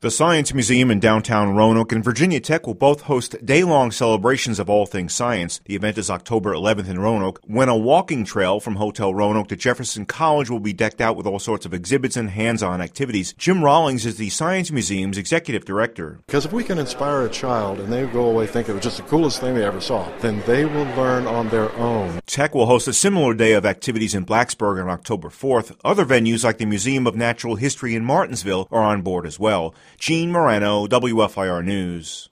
The Science Museum in downtown Roanoke and Virginia Tech will both host day-long celebrations of all things science. The event is October 11th in Roanoke, when a walking trail from Hotel Roanoke to Jefferson College will be decked out with all sorts of exhibits and hands-on activities. Jim Rawlings is the Science Museum's executive director. Because if we can inspire a child and they go away thinking it was just the coolest thing they ever saw, then they will learn on their own. Tech will host a similar day of activities in Blacksburg on October 4th. Other venues like the Museum of Natural History in Martinsville are on board as well. Gene Morano, WFIR News.